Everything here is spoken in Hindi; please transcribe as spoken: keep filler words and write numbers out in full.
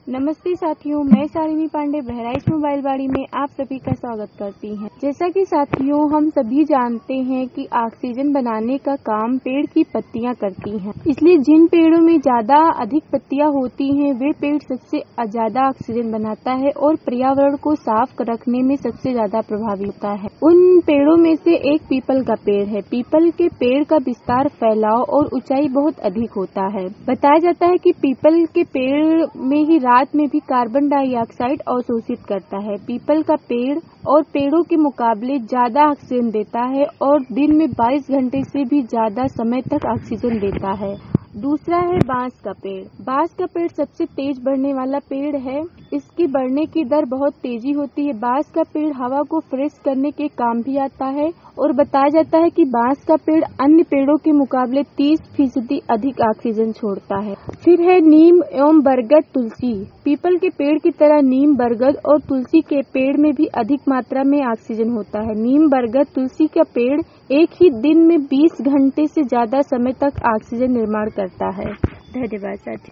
नमस्ते साथियों, मैं शालिनी पांडे बहराइच मोबाइल बाड़ी में आप सभी का स्वागत करती हैं। जैसा कि साथियों हम सभी जानते हैं कि ऑक्सीजन बनाने का काम पेड़ की पत्तियां करती हैं, इसलिए जिन पेड़ों में ज्यादा अधिक पत्तियां होती हैं वे पेड़ सबसे ज्यादा ऑक्सीजन बनाता है और पर्यावरण को साफ रखने में सबसे ज्यादा प्रभावी होता है। उन पेड़ों में से एक पीपल का पेड़ है। पीपल के पेड़ का विस्तार, फैलाव और ऊंचाई बहुत अधिक होता है। बताया जाता है कि पीपल के पेड़ में ही रात में भी कार्बन डाइऑक्साइड अवशोषित करता है। पीपल का पेड़ और पेड़ों के मुकाबले ज्यादा ऑक्सीजन देता है और दिन में बाईस घंटे से भी ज्यादा समय तक ऑक्सीजन देता है। दूसरा है बांस का पेड़। बांस का पेड़ सबसे तेज बढ़ने वाला पेड़ है। इसकी बढ़ने की दर बहुत तेजी होती है। बांस का पेड़ हवा को फ्रेश करने के काम भी आता है और बताया जाता है कि बांस का पेड़ अन्य पेड़ों के मुकाबले तीस फीसदी अधिक ऑक्सीजन छोड़ता है। फिर है नीम एवं बरगद, तुलसी। पीपल के पेड़ की तरह नीम, बरगद और तुलसी के पेड़ में भी अधिक मात्रा में ऑक्सीजन होता है। नीम, बरगद, तुलसी का पेड़ एक ही दिन में बीस घंटे से ज्यादा समय तक ऑक्सीजन निर्माण करता है। धन्यवाद साथी।